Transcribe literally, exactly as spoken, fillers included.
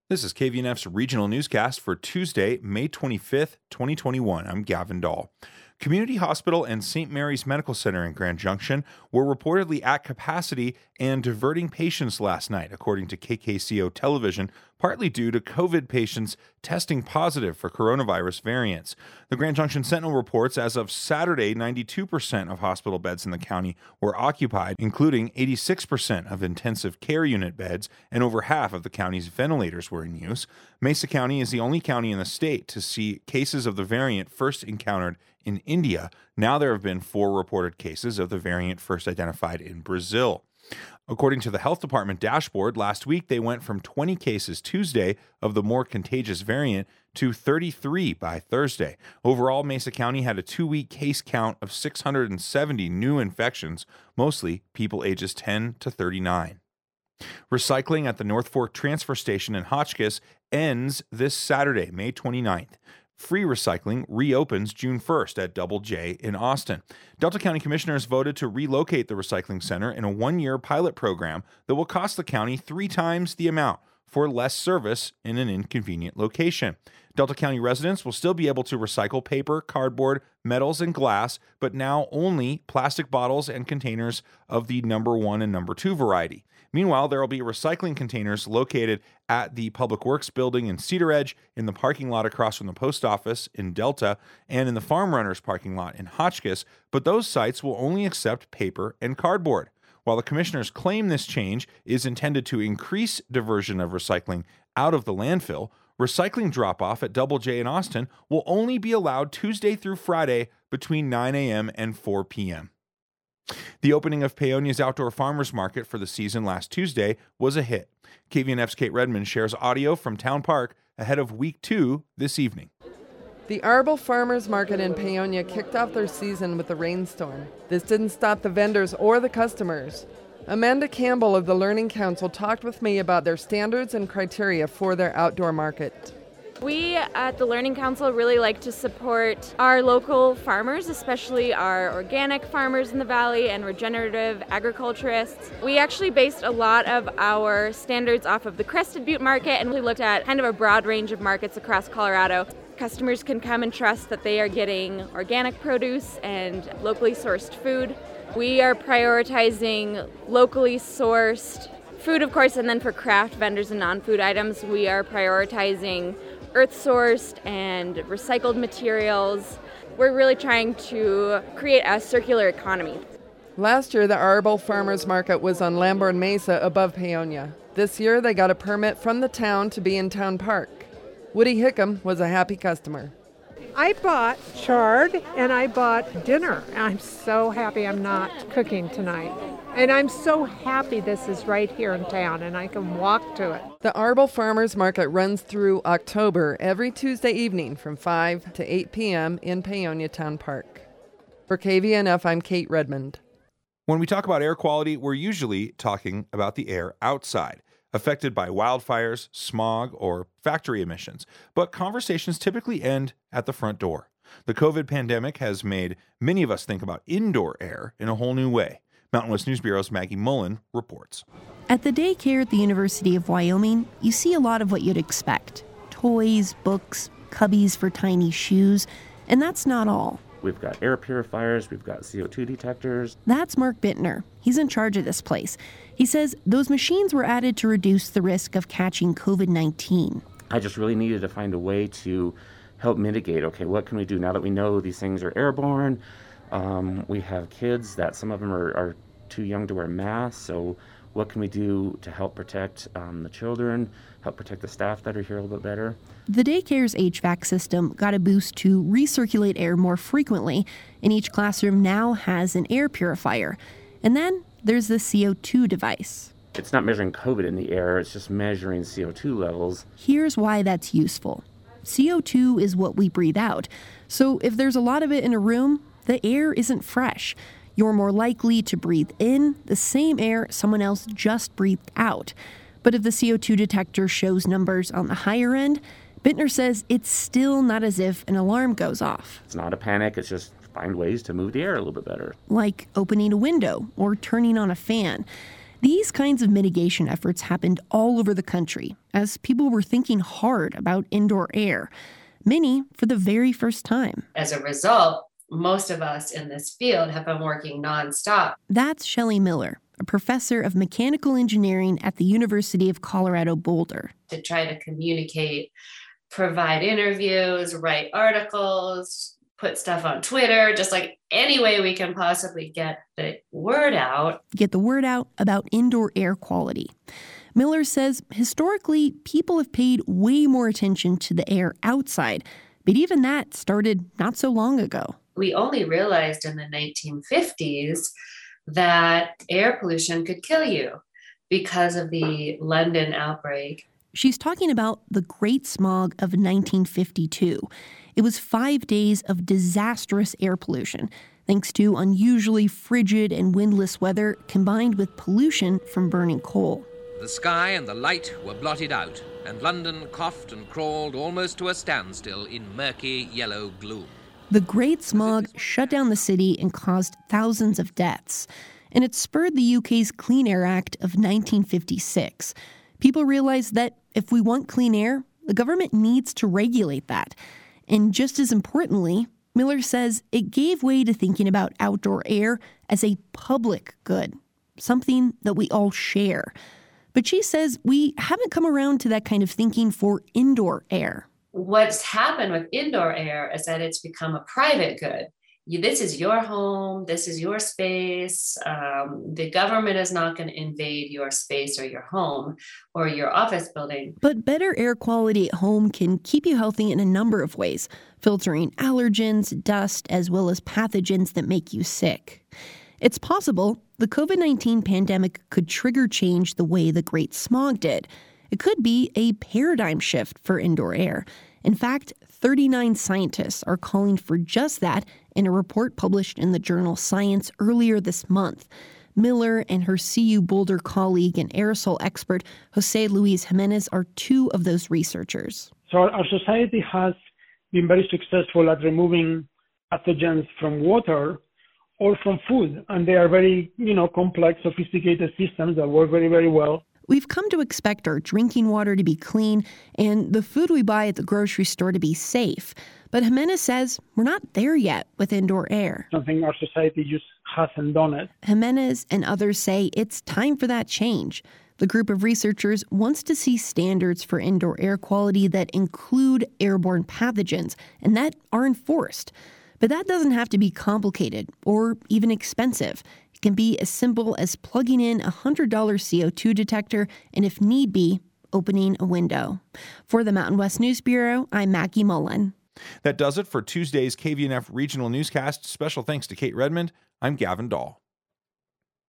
This is K V N F's regional newscast for Tuesday, May twenty-fifth, twenty twenty-one. I'm Gavin Dahl. Community Hospital and Saint Mary's Medical Center in Grand Junction were reportedly at capacity and diverting patients last night, according to K K C O television, partly due to COVID patients testing positive for coronavirus variants. The Grand Junction Sentinel reports as of Saturday, ninety-two percent of hospital beds in the county were occupied, including eighty-six percent of intensive care unit beds, and over half of the county's ventilators were in use. Mesa County is the only county in the state to see cases of the variant first encountered in India. Now there have been four reported cases of the variant first identified in Brazil. According to the health department dashboard, last week they went from twenty cases Tuesday of the more contagious variant to thirty-three by Thursday. Overall, Mesa County had a two-week case count of six hundred seventy new infections, mostly people ages ten to thirty-nine. Recycling at the North Fork Transfer Station in Hotchkiss ends this Saturday, May twenty-ninth. Free recycling reopens June first at Double J in Austin. Delta County Commissioners voted to relocate the recycling center in a one-year pilot program that will cost the county three times the amount for less service in an inconvenient location. Delta County residents will still be able to recycle paper, cardboard, metals, and glass, but now only plastic bottles and containers of the number one and number two variety. Meanwhile, there will be recycling containers located at the Public Works building in Cedar Edge, in the parking lot across from the post office in Delta, and in the Farm Runners parking lot in Hotchkiss, but those sites will only accept paper and cardboard. While the commissioners claim this change is intended to increase diversion of recycling out of the landfill, recycling drop-off at Double J in Austin will only be allowed Tuesday through Friday between nine a.m. and four p.m. The opening of Paonia's Outdoor Farmers Market for the season last Tuesday was a hit. K V N F's Kate Redmond shares audio from Town Park ahead of week two this evening. The Arbel Farmers Market in Paonia kicked off their season with a rainstorm. This didn't stop the vendors or the customers. Amanda Campbell of the Learning Council talked with me about their standards and criteria for their outdoor market. We at the Learning Council really like to support our local farmers, especially our organic farmers in the valley and regenerative agriculturists. We actually based a lot of our standards off of the Crested Butte market, and we looked at kind of a broad range of markets across Colorado. Customers can come and trust that they are getting organic produce and locally sourced food. We are prioritizing locally sourced food, of course, and then for craft vendors and non-food items, we are prioritizing earth-sourced and recycled materials. We're really trying to create a circular economy. Last year, the Arbel Farmers Market was on Lamborn Mesa above Paonia. This year, they got a permit from the town to be in Town Park. Woody Hickam was a happy customer. I bought chard and I bought dinner. I'm so happy I'm not cooking tonight. And I'm so happy this is right here in town and I can walk to it. The Arbel Farmers Market runs through October every Tuesday evening from five to eight p.m. in Paonia Town Park. For K V N F, I'm Kate Redmond. When we talk about air quality, we're usually talking about the air outside, affected by wildfires, smog, or factory emissions. But conversations typically end at the front door. The COVID pandemic has made many of us think about indoor air in a whole new way. Mountain West News Bureau's Maggie Mullen reports. At the daycare at the University of Wyoming, you see a lot of what you'd expect. Toys, books, cubbies for tiny shoes, and that's not all. We've got air purifiers, we've got C O two detectors. That's Mark Bittner. He's in charge of this place. He says those machines were added to reduce the risk of catching covid nineteen. I just really needed to find a way to help mitigate, okay, what can we do now that we know these things are airborne? Um, we have kids that some of them are, are too young to wear masks, so what can we do to help protect um, the children, help protect the staff that are here a little bit better? The daycare's H V A C system got a boost to recirculate air more frequently, and each classroom now has an air purifier. And then there's the C O two device. It's not measuring COVID in the air, it's just measuring C O two levels. Here's why that's useful. C O two is what we breathe out, so if there's a lot of it in a room, the air isn't fresh. You're more likely to breathe in the same air someone else just breathed out. But if the C O two detector shows numbers on the higher end, Bittner says it's still not as if an alarm goes off. It's not a panic, it's just find ways to move the air a little bit better. Like opening a window or turning on a fan. These kinds of mitigation efforts happened all over the country as people were thinking hard about indoor air, many for the very first time. As a result, most of us in this field have been working nonstop. That's Shelley Miller, a professor of mechanical engineering at the University of Colorado Boulder. To try to communicate, provide interviews, write articles, put stuff on Twitter, just like any way we can possibly get the word out. Get the word out about indoor air quality. Miller says historically, people have paid way more attention to the air outside, but even that started not so long ago. We only realized in the nineteen fifties that air pollution could kill you because of the London outbreak. She's talking about the Great Smog of nineteen fifty-two. It was five days of disastrous air pollution, thanks to unusually frigid and windless weather combined with pollution from burning coal. The sky and the light were blotted out, and London coughed and crawled almost to a standstill in murky yellow gloom. The Great Smog shut down the city and caused thousands of deaths, and it spurred the U K's Clean Air Act of nineteen fifty-six. People realized that if we want clean air, the government needs to regulate that. And just as importantly, Miller says it gave way to thinking about outdoor air as a public good, something that we all share. But she says we haven't come around to that kind of thinking for indoor air. What's happened with indoor air is that it's become a private good. You, this is your home, this is your space. Um, the government is not going to invade your space or your home or your office building. But better air quality at home can keep you healthy in a number of ways, filtering allergens, dust, as well as pathogens that make you sick. It's possible the covid nineteen pandemic could trigger change the way the Great Smog did. It could be a paradigm shift for indoor air. In fact, thirty-nine scientists are calling for just that in a report published in the journal Science earlier this month. Miller and her C U Boulder colleague and aerosol expert, Jose Luis Jimenez, are two of those researchers. So our society has been very successful at removing pathogens from water or from food, and they are very, you know, complex, sophisticated systems that work very, very well. We've come to expect our drinking water to be clean and the food we buy at the grocery store to be safe. But Jimenez says we're not there yet with indoor air. Something our society just hasn't done it. Jimenez and others say it's time for that change. The group of researchers wants to see standards for indoor air quality that include airborne pathogens and that are enforced. But that doesn't have to be complicated or even expensive. It can be as simple as plugging in a one hundred dollars C O two detector and, if need be, opening a window. For the Mountain West News Bureau, I'm Maggie Mullen. That does it for Tuesday's K V N F Regional Newscast. Special thanks to Kate Redmond. I'm Gavin Dahl.